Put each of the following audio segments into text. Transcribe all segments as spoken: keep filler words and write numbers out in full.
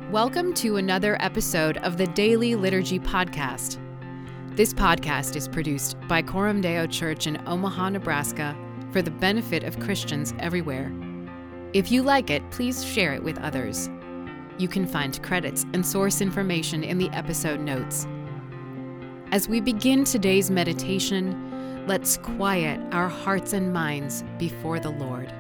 Welcome to another episode of the Daily Liturgy Podcast. This podcast is produced by Coram Deo Church in Omaha, Nebraska, for the benefit of Christians everywhere. If you like it, please share it with others. You can find credits and source information in the episode notes. As we begin today's meditation, let's quiet our hearts and minds before the Lord.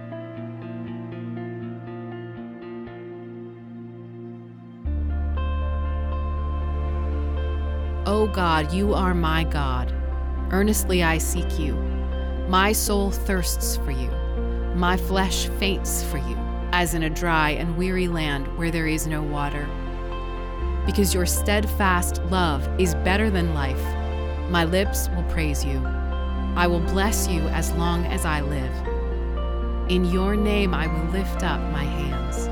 O God, you are my God. Earnestly I seek you. My soul thirsts for you. My flesh faints for you, as in a dry and weary land where there is no water. Because your steadfast love is better than life, my lips will praise you. I will bless you as long as I live. In your name I will lift up my hands.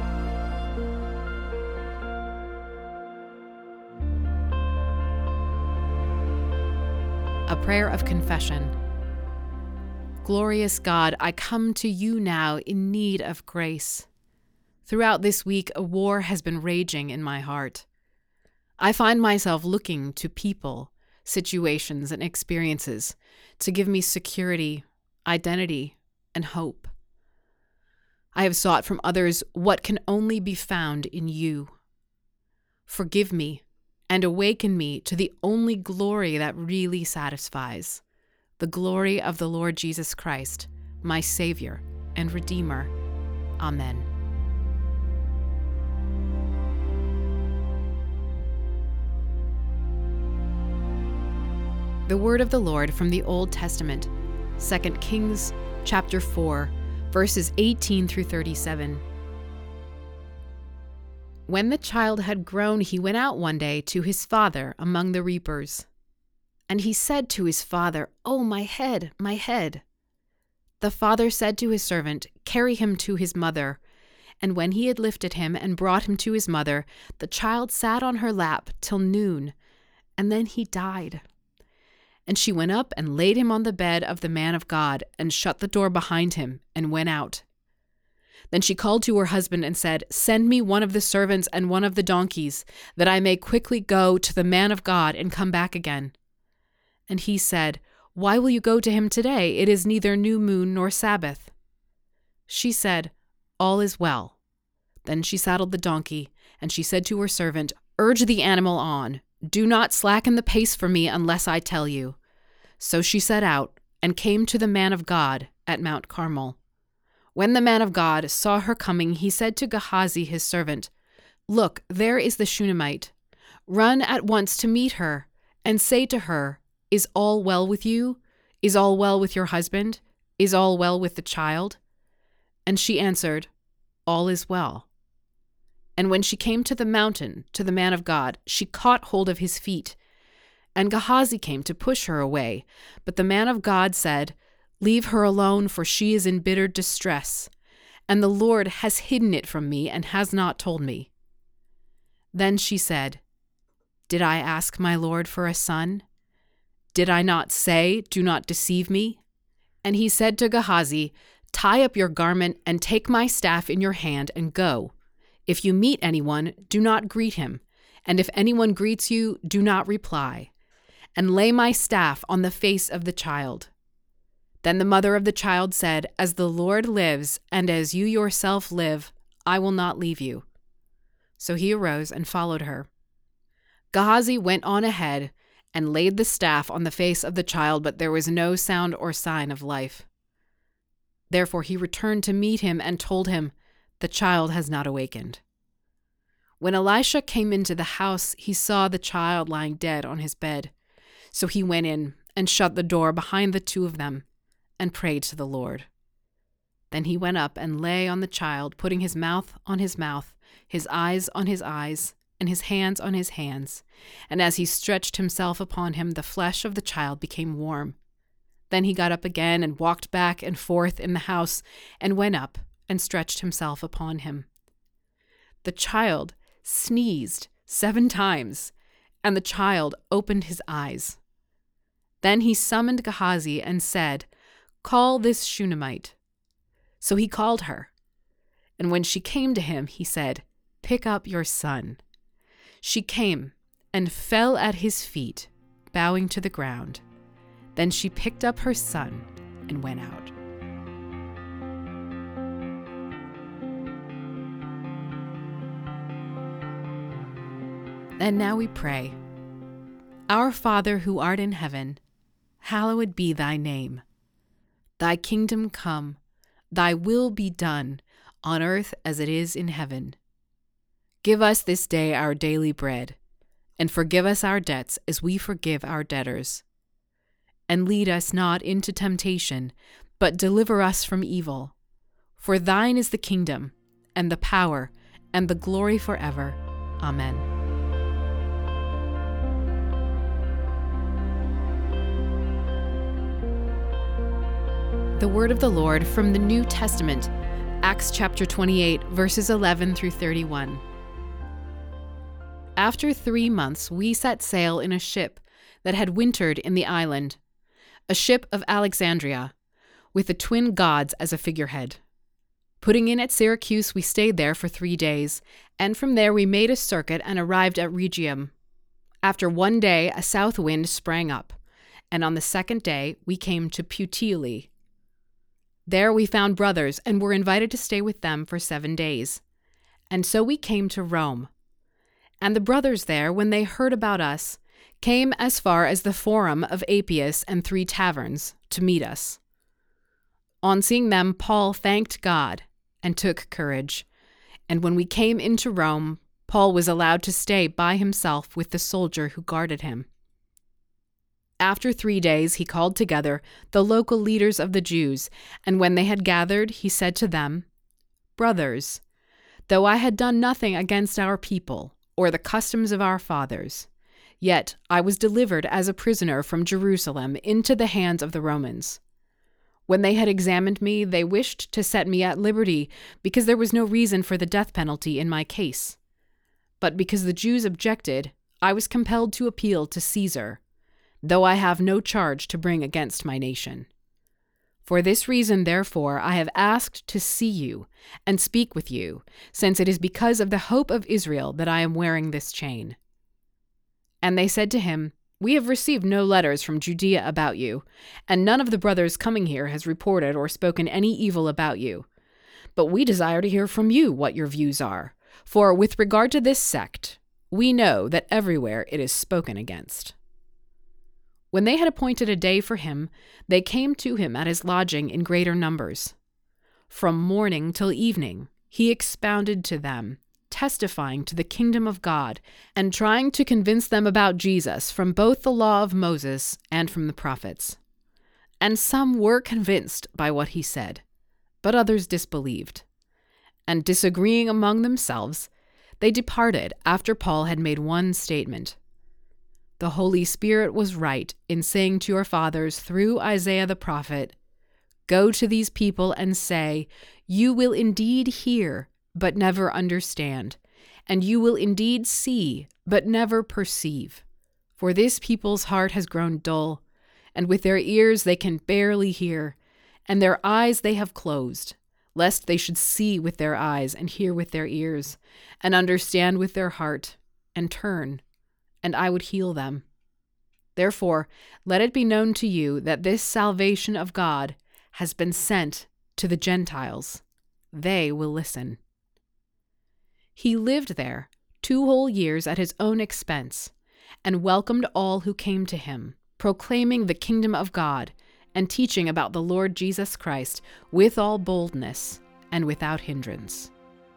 A prayer of confession. Glorious God, I come to you now in need of grace. Throughout this week, a war has been raging in my heart. I find myself looking to people, situations, and experiences to give me security, identity, and hope. I have sought from others what can only be found in you. Forgive me and awaken me to the only glory that really satisfies, the glory of the Lord Jesus Christ, my Savior and Redeemer. Amen. The word of the Lord from the Old Testament, Second Kings chapter four, verses eighteen through thirty-seven. When the child had grown, he went out one day to his father among the reapers. And he said to his father, "Oh, my head, my head." The father said to his servant, "Carry him to his mother." And when he had lifted him and brought him to his mother, the child sat on her lap till noon, and then he died. And she went up and laid him on the bed of the man of God, and shut the door behind him, and went out. Then she called to her husband and said, "Send me one of the servants and one of the donkeys, that I may quickly go to the man of God and come back again." And he said, "Why will you go to him today? It is neither new moon nor Sabbath." She said, "All is well." Then she saddled the donkey, and she said to her servant, "Urge the animal on. Do not slacken the pace for me unless I tell you." So she set out and came to the man of God at Mount Carmel. When the man of God saw her coming, he said to Gehazi his servant, "Look, there is the Shunammite. Run at once to meet her, and say to her, 'Is all well with you? Is all well with your husband? Is all well with the child?' And she answered, 'All is well.' And when she came to the mountain, to the man of God, she caught hold of his feet. And Gehazi came to push her away, but the man of God said, 'Leave her alone, for she is in bitter distress, and the Lord has hidden it from me and has not told me.' Then she said, 'Did I ask my Lord for a son? Did I not say, do not deceive me?' And he said to Gehazi, 'Tie up your garment and take my staff in your hand and go. If you meet anyone, do not greet him, and if anyone greets you, do not reply. And lay my staff on the face of the child.' Then the mother of the child said, 'As the Lord lives, and as you yourself live, I will not leave you.' So he arose and followed her. Gehazi went on ahead and laid the staff on the face of the child, but there was no sound or sign of life. Therefore he returned to meet him and told him, 'The child has not awakened.' When Elisha came into the house, he saw the child lying dead on his bed. So he went in and shut the door behind the two of them, and prayed to the Lord. Then he went up and lay on the child, putting his mouth on his mouth, his eyes on his eyes, and his hands on his hands. And as he stretched himself upon him, the flesh of the child became warm. Then he got up again and walked back and forth in the house, and went up and stretched himself upon him. The child sneezed seven times, and the child opened his eyes. Then he summoned Gehazi and said, 'Call this Shunammite.' So he called her. And when she came to him, he said, pick up your son." She came and fell at his feet, bowing to the ground. Then she picked up her son and went out. And now we pray. Our Father who art in heaven, hallowed be thy name. Thy kingdom come, thy will be done, on earth as it is in heaven. Give us this day our daily bread, and forgive us our debts as we forgive our debtors. And lead us not into temptation, but deliver us from evil. For thine is the kingdom, and the power, and the glory forever. Amen. The word of the Lord from the New Testament, Acts chapter twenty-eight, verses eleven through thirty-one. After three months, we set sail in a ship that had wintered in the island, a ship of Alexandria, with the twin gods as a figurehead. Putting in at Syracuse, we stayed there for three days, and from there we made a circuit and arrived at Rhegium. After one day, a south wind sprang up, and on the second day we came to Puteoli. There we found brothers and were invited to stay with them for seven days. And so we came to Rome. And the brothers there, when they heard about us, came as far as the Forum of Appius and Three Taverns to meet us. On seeing them, Paul thanked God and took courage. And when we came into Rome, Paul was allowed to stay by himself with the soldier who guarded him. After three days, he called together the local leaders of the Jews, and when they had gathered, he said to them, "Brothers, though I had done nothing against our people or the customs of our fathers, yet I was delivered as a prisoner from Jerusalem into the hands of the Romans. When they had examined me, they wished to set me at liberty because there was no reason for the death penalty in my case. But because the Jews objected, I was compelled to appeal to Caesar, though I have no charge to bring against my nation. For this reason, therefore, I have asked to see you and speak with you, since it is because of the hope of Israel that I am wearing this chain." And they said to him, "We have received no letters from Judea about you, and none of the brothers coming here has reported or spoken any evil about you. But we desire to hear from you what your views are, for with regard to this sect, we know that everywhere it is spoken against." When they had appointed a day for him, they came to him at his lodging in greater numbers. From morning till evening, he expounded to them, testifying to the kingdom of God, and trying to convince them about Jesus from both the law of Moses and from the prophets. And some were convinced by what he said, but others disbelieved. And disagreeing among themselves, they departed after Paul had made one statement. "The Holy Spirit was right in saying to your fathers through Isaiah the prophet, 'Go to these people and say, you will indeed hear, but never understand, and you will indeed see, but never perceive. For this people's heart has grown dull, and with their ears they can barely hear, and their eyes they have closed, lest they should see with their eyes and hear with their ears, and understand with their heart, and turn, and I would heal them. Therefore, let it be known to you that this salvation of God has been sent to the Gentiles. They will listen." He lived there two whole years at his own expense, and welcomed all who came to him, proclaiming the kingdom of God and teaching about the Lord Jesus Christ with all boldness and without hindrance.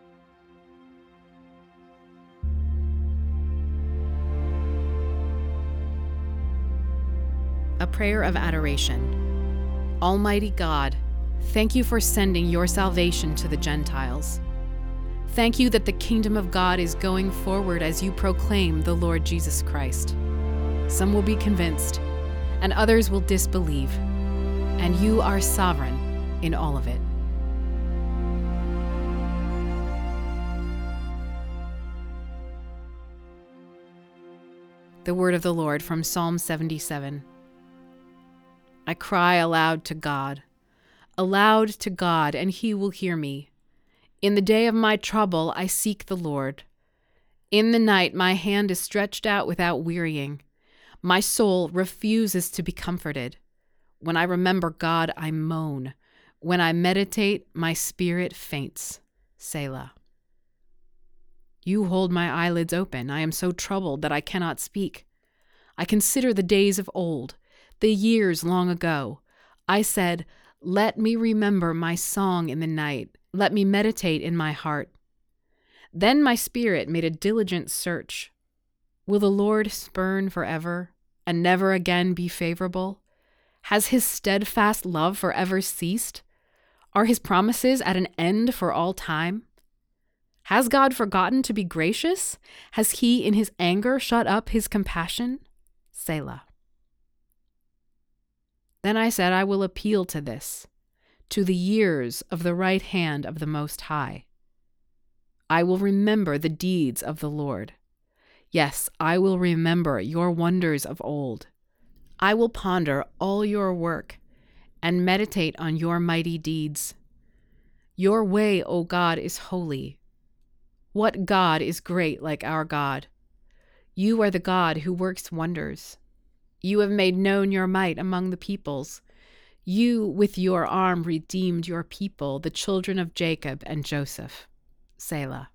A prayer of adoration. Almighty God, thank you for sending your salvation to the Gentiles. Thank you that the kingdom of God is going forward as you proclaim the Lord Jesus Christ. Some will be convinced, and others will disbelieve, and you are sovereign in all of it. The word of the Lord from Psalm seventy-seven. I cry aloud to God, aloud to God, and he will hear me. In the day of my trouble, I seek the Lord. In the night, my hand is stretched out without wearying. My soul refuses to be comforted. When I remember God, I moan. When I meditate, my spirit faints. Selah. You hold my eyelids open. I am so troubled that I cannot speak. I consider the days of old, the years long ago. I said, let me remember my song in the night. Let me meditate in my heart. Then my spirit made a diligent search. Will the Lord spurn forever and never again be favorable? Has his steadfast love forever ceased? Are his promises at an end for all time? Has God forgotten to be gracious? Has he in his anger shut up his compassion? Selah. Then I said, I will appeal to this, to the years of the right hand of the Most High. I will remember the deeds of the Lord. Yes, I will remember your wonders of old. I will ponder all your work and meditate on your mighty deeds. Your way, O God, is holy. What God is great like our God? You are the God who works wonders. You have made known your might among the peoples. You, with your arm, redeemed your people, the children of Jacob and Joseph. Selah.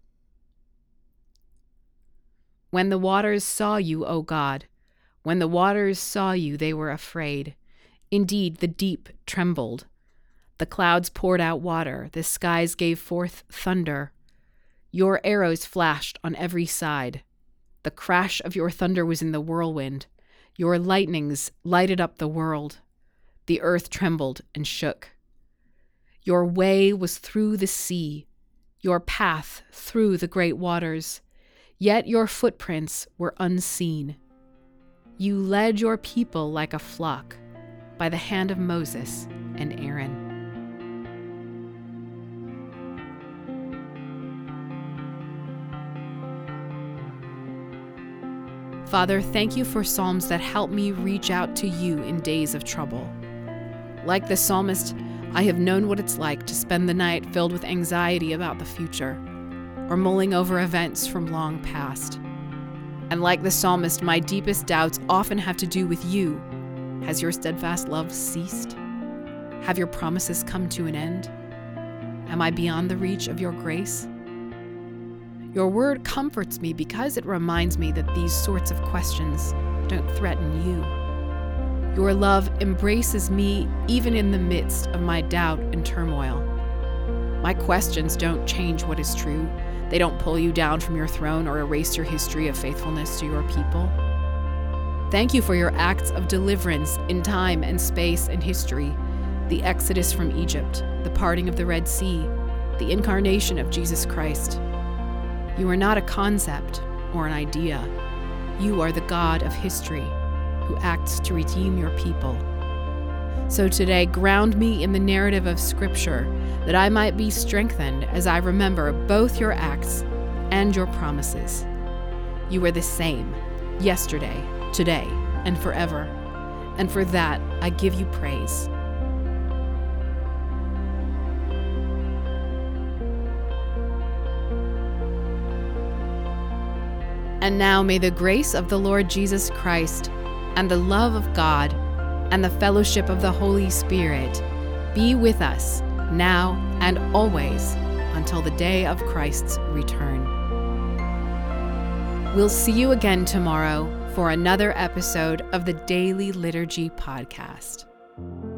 When the waters saw you, O God, when the waters saw you, they were afraid. Indeed, the deep trembled. The clouds poured out water. The skies gave forth thunder. Your arrows flashed on every side. The crash of your thunder was in the whirlwind. Your lightnings lighted up the world. The earth trembled and shook. Your way was through the sea, your path through the great waters, yet your footprints were unseen. You led your people like a flock by the hand of Moses and Aaron. Father, thank you for psalms that help me reach out to you in days of trouble. Like the psalmist, I have known what it's like to spend the night filled with anxiety about the future, or mulling over events from long past. And like the psalmist, my deepest doubts often have to do with you. Has your steadfast love ceased? Have your promises come to an end? Am I beyond the reach of your grace? Your word comforts me because it reminds me that these sorts of questions don't threaten you. Your love embraces me even in the midst of my doubt and turmoil. My questions don't change what is true. They don't pull you down from your throne or erase your history of faithfulness to your people. Thank you for your acts of deliverance in time and space and history, the exodus from Egypt, the parting of the Red Sea, the incarnation of Jesus Christ. You are not a concept or an idea. You are the God of history who acts to redeem your people. So today, ground me in the narrative of Scripture that I might be strengthened as I remember both your acts and your promises. You are the same, yesterday, today, and forever, and for that I give you praise. And now may the grace of the Lord Jesus Christ and the love of God and the fellowship of the Holy Spirit be with us now and always until the day of Christ's return. We'll see you again tomorrow for another episode of the Daily Liturgy Podcast.